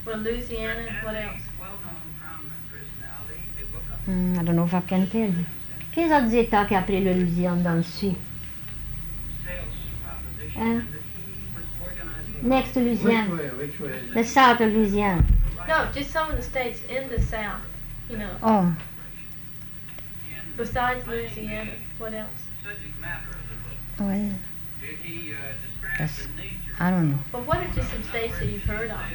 Well, Louisiana, what else? I don't know if I can tell you. Quels autres États qui après le Louisiane dans le sud? Hein? Next to Louisiana. Which way? The south of Louisiana. No, just some of the states in the South, you know. Oh, Besides Louisiana, what else? well, that's, I don't know. But what are just some states that you've heard of?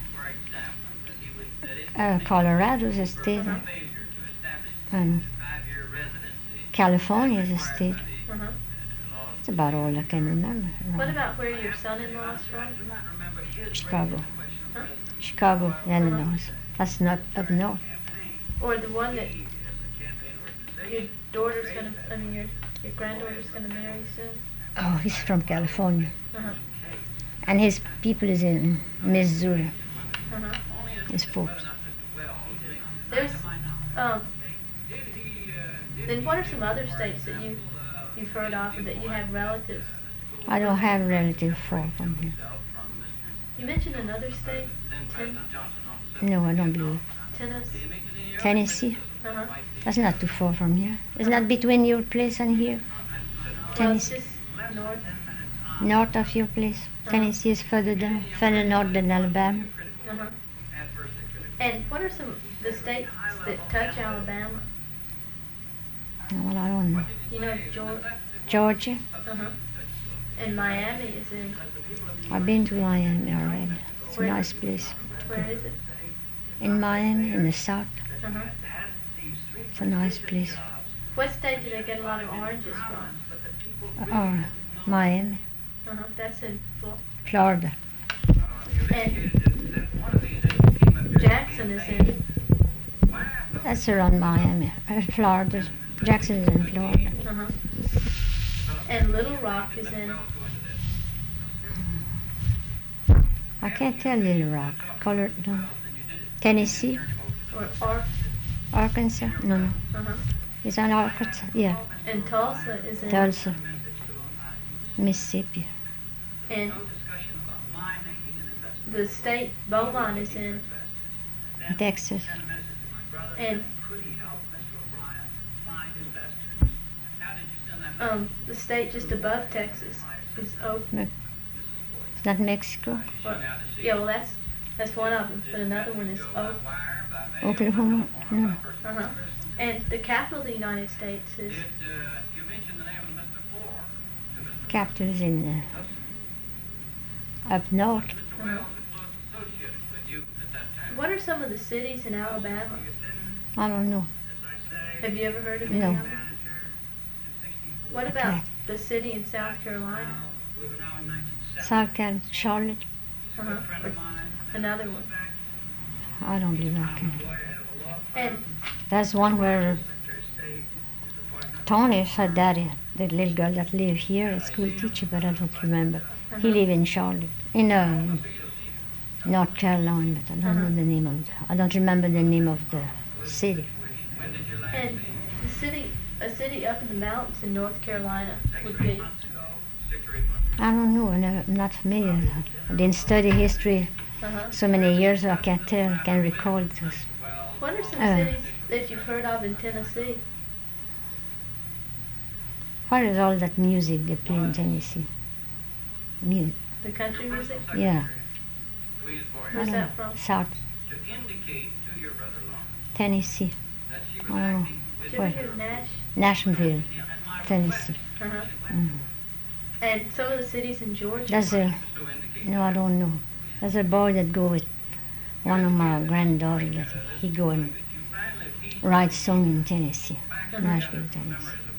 Colorado's a state, and California is a state. Uh-huh. That's about all I can remember. What about where your son-in-law is from? Chicago? Huh? Chicago, Illinois. That's not up north. Or the one that your daughter's gonna, I mean your granddaughter's gonna marry soon? Oh, he's from California. Uh-huh. And his people is in Missouri, Uh-huh. his folks. There's, then what are some other states that you've heard of or that you have relatives? I don't have relatives far from here. You mentioned another state, No, I don't believe. Tennessee. Tennessee? Uh-huh. That's not too far from here. It's not between your place and here. Well, it's Tennessee, just north. north of your place. Tennessee is further down, further north than Alabama. Uh-huh. And what are some the states that touch Alabama? Well, I don't know. You know, Georgia. Georgia? Uh-huh. And Miami is in. I've been to Miami already. It's a Where? nice place. Where is it? In Miami, in the south, Uh-huh. it's a nice place. What state do they get a lot of oranges from? Or Miami, Uh-huh. That's in Florida. And Jackson is in. That's around Miami, Florida. Jackson is in Florida. Uh-huh. And Little Rock is in. I can't tell Little Rock. No. Tennessee, Or Arkansas. No. uh-huh. It's on Arkansas. Yeah, And Tulsa is in. Tulsa, Mississippi. And the state Beaumont is in. Texas. And the state just above Texas is It's not Mexico. yeah, well that's one of them, but another one is Oklahoma. No. Uh-huh. And the capital of the United States is. Capital is in up north. Uh-huh. What are some of the cities in Alabama? I don't know. Have you ever heard of No. any of them? What about the city in South Carolina? South Carolina, Charlotte. Uh-huh. Or another one. I don't believe I can. And That's one where Tony, her daddy, the little girl that lived here, a school teacher, but I don't remember. He lived in Charlotte, in North Carolina, but I don't know the name of. I don't remember the name of the city. and a city up in the mountains in North Carolina would be. I don't know. I'm not familiar. I didn't study history Uh-huh. so many years. I can't tell. Can't recall it. What are some cities that you've heard of in Tennessee? What is all that music they play in Tennessee? The country music? Yeah. Where's that from? South Tennessee. Oh, Did you where? ever hear of Nash? Nashville, Tennessee. Uh-huh. Mm. And some of the cities in Georgia? That's a. No, I don't know. There's a boy that go with one of my granddaughters. That he go and write song in Tennessee, Nashville, Tennessee.